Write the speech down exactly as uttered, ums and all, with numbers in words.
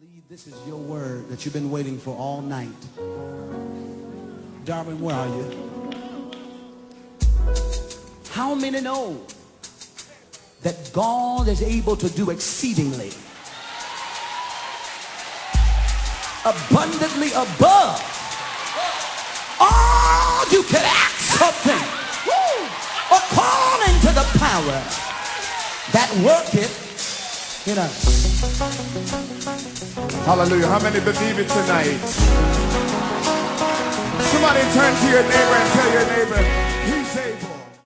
believe this is your word that you've been waiting for all night. Darwin, where are you? How many know that God is able to do exceedingly, abundantly above all you can ask something, according to the power that worketh in us? Hallelujah. How many believe it tonight? Somebody turn to your neighbor and tell your neighbor, he's able.